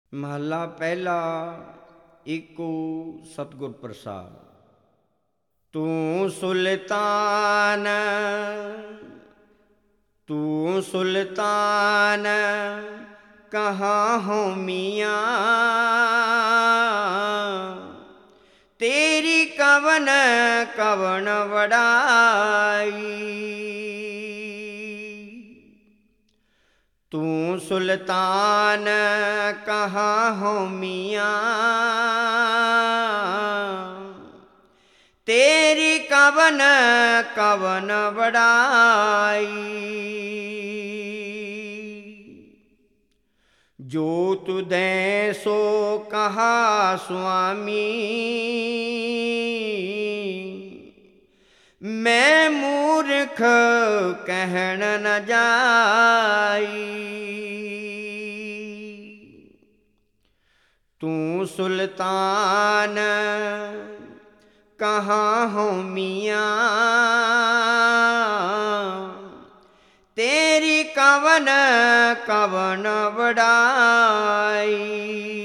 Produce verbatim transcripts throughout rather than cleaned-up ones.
ਮਹੱਲਾ ਪਹਿਲਾ। ਏਕੋ ਸਤਿਗੁਰ ਪ੍ਰਸਾਦ। ਤੂੰ ਸੁਲਤਾਨ ਤੂੰ ਸੁਲਤਾਨ ਕਹਾਂ ਹੋ ਮੀਆਂ, ਤੇਰੀ ਕਵਨ ਕਵਨ ਵਡਾਈ। ਤੂੰ ਸੁਲਤਾਨ ਕਹਾਂ ਹੋ ਮੀਆਂ, ਤੇਰੀ ਕਵਨ ਕਵਨ ਵਡਾਈ। ਜੋ ਤੁਧੈ ਸੋ ਕਹਾ ਸੁਆਮੀ, ਮੈਂ ਮੂਰਖ ਕਹਿਣ ਨ ਜਾਈ। ਤੂੰ ਸੁਲਤਾਨ ਕਹਾਂ ਹੋ ਮੀਆਂ, ਤੇਰੀ ਕਵਨ ਕਵਨ ਵਡਾਈ।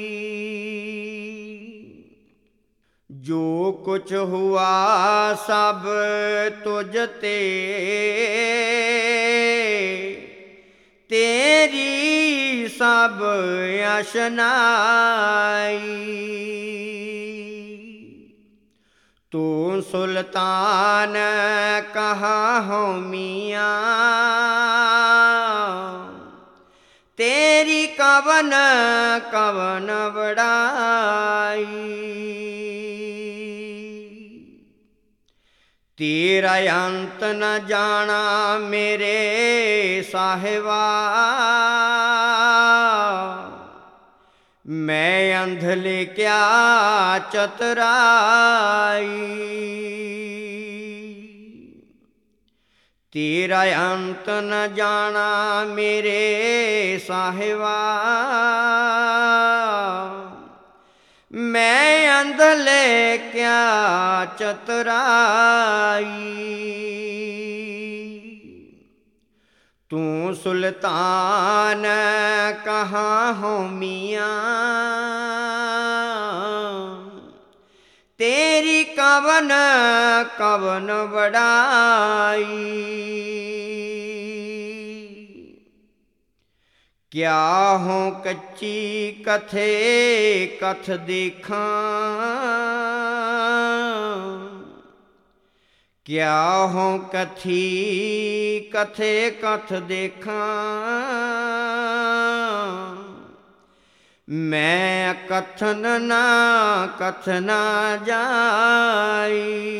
ਜੋ ਕੁਛ ਹੁਆ ਸਭ ਤੁਝ ਤੇ, ਤੇਰੀ ਸਭ ਅਸ਼ਨਾਈ। ਤੂੰ ਸੁਲਤਾਨ ਕਹਾਂ ਹੋ ਮੀਆਂ, ਤੇਰੀ ਕਵਨ ਕਵਨ ਵਡਾਈ। ਤੇਰਾ ਅੰਤ ਨ ਜਾਣਾ ਮੇਰੇ ਸਾਹਿਬਾ, ਮੈਂ ਅੰਧਲੇ ਕਿਆ ਚਤੁਰਾਈ। ਤੇਰਾ ਅੰਤ ਨ ਜਾਣਾ ਮੇਰੇ ਸਾਹਿਬਾ, ਮੈਂ ਅੰਧਲੇ ਕਿਆ ਚਤੁਰਾਈ। ਤੂੰ ਸੁਲਤਾਨ ਕਹਾਂ ਹੋ ਮੀਆਂ, ਤੇਰੀ ਕਵਨ ਕਵਨ ਵਡਾਈ। ਕਿਆ ਹੋ ਕੱਚੀ ਕਥੇ ਕਥ ਦੇਖਾਂ, ਕਿਆ ਹੋ ਕਥੀ ਕਥੇ ਕਥ ਦੇਖਾਂ। ਮੈਂ ਕਥਨ ਨਾ ਕਥ ਨਾ ਜਾਈ।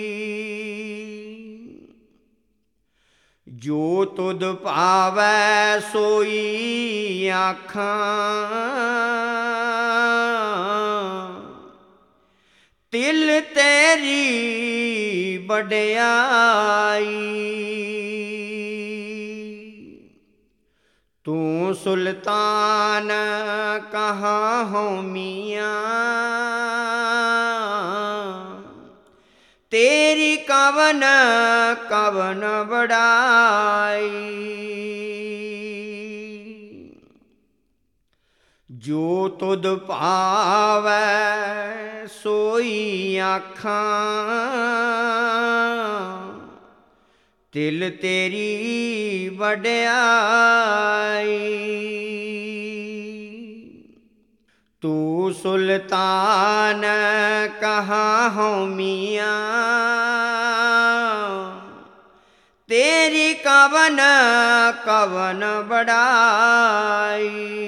ਜੋ ਤੁਧ ਭਾਵੈ ਸੋਈ ਆਖਾਂ, ਤਿਲ ਤੇਰੀ ਵਡਿਆਈ। ਤੂੰ ਸੁਲਤਾਨ ਕਹਾਂ ਹੋ ਮੀਆਂ, ਤੇਰੀ ਕਵਨ ਕਵਨ ਵਡਾਈ। ਜੋ ਤੁਧ ਭਾਵੈ ਸੋਈ ਆਖਾਂ, ਤਿਲ ਤੇਰੀ ਵਡਿਆਈ। ਤੂੰ ਸੁਲਤਾਨ ਕਹਾਂ ਹੋ ਮੀਆਂ, ਤੇਰੀ ਕਵਨ ਕਵਨ ਵਡਾਈ।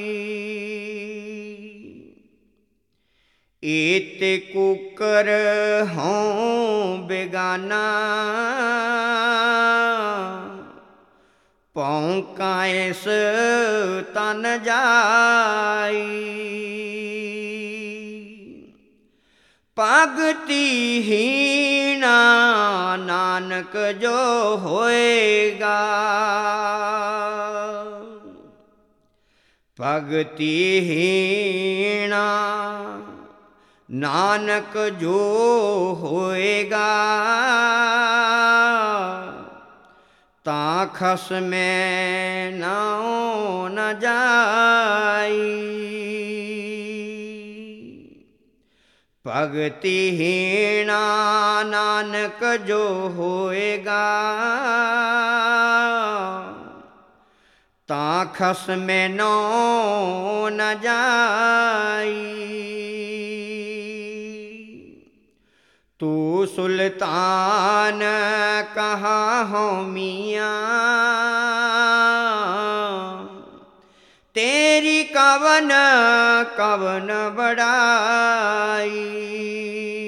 ਏਤ ਕੁਕਰ ਹੋਂ ਬੇਗਾਨਾ, ਭੌਂਕਾਂ ਇਸ ਤਨ ਜਾਈ। ਭਗਤੀਹੀਣਾ ਨਾਨਕ ਜੋ ਹੋਏਗਾ, ਭਗਤੀਹੀਣਾ ਨਾਨਕ ਜੋ ਹੋਏਗਾ। ਤਾਂ ਖਸਮੈ ਨਾਉ ਨ ਜਾਈ। ਭਗਤੀਹੀਣਾ ਨਾਨਕ ਜੋ ਹੋਏਗਾ ਤਾਂ ਖਸਮੇ ਨੋ ਨ ਜਾਈ। ਤੂੰ ਸੁਲਤਾਨ ਕਹਾਂ ਹੋਂ ਮੀਆਂ ਤੇਰੀ ਕਵਨ ਕਵਨ ਬੜਾਈ।